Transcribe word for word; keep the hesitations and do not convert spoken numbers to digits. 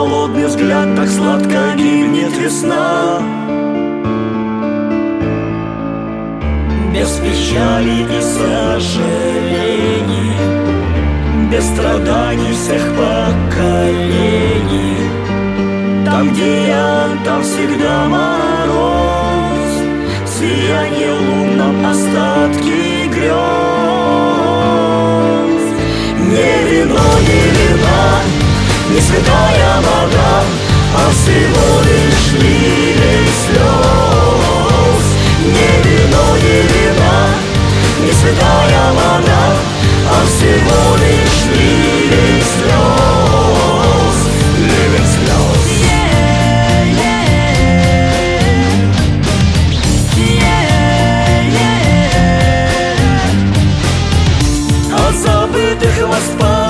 холодный взгляд, так сладко гибнет весна. Без печали и сожалений, без страданий всех поколений. Там, где я, там всегда мороз, в сиянии лунном остатки грез. Не вино, не вина, не святая вода, а всего лишь ливень слез. Не вино, не вина, не святая вода, а всего лишь ливень слез. Ливень слез. О забытых воспоминаниях